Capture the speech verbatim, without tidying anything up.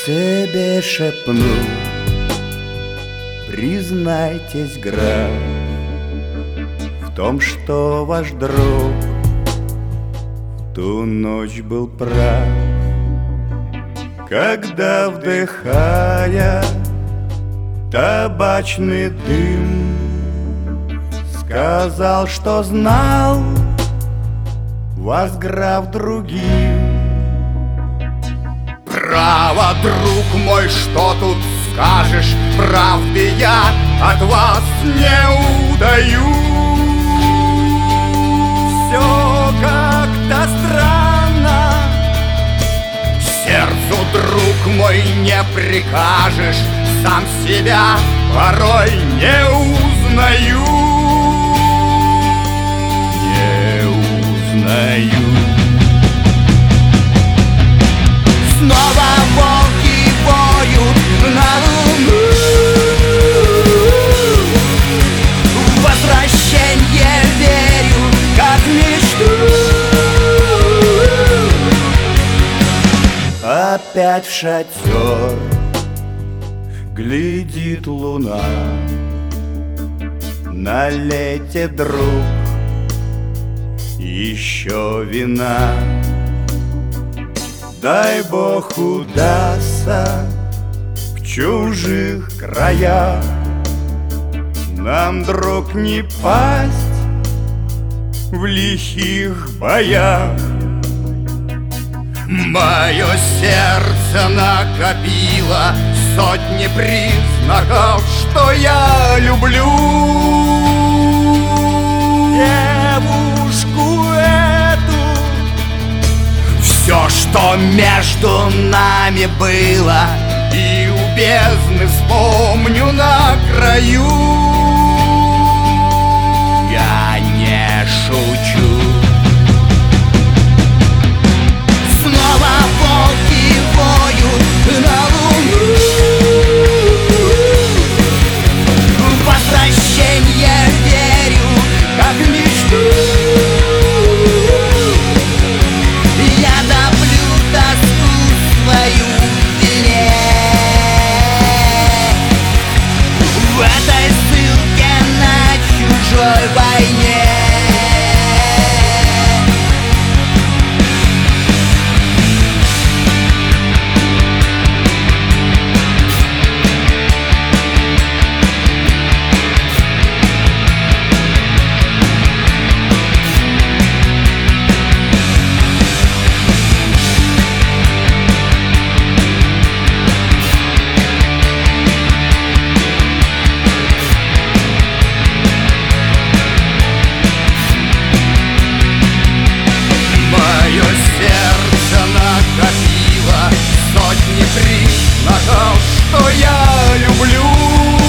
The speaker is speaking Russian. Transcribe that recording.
себе шепну: признайтесь, граф, в том, что ваш друг в ту ночь был прав, когда, вдыхая табачный дым, сказал, что знал вас, граф, другим. Право, друг мой, что тут скажешь? Правды я от вас не удаю. Все как-то странно, сердцу, друг мой, не прикажешь. Сам себя порой не узнаю. Не узнаю. Снова волки воют на луну. В возвращенье верю, как в мечту. Опять в шатер глядит луна. Налейте, друг, еще вина. Дай Бог удастся в чужих краях нам, друг, не пасть в лихих боях. Мое сердце накопило сотни признаков, что я люблю девушку эту. Все, что между нами было, и у бездны вспомню на краю. Я не шучу. Снова волки воют на луну. В возвращенье верю, как в мечту. Я топлю тоску свою в вине. В этой ссылке на чужой войне. Сердце накопило сотни признаков, что я люблю.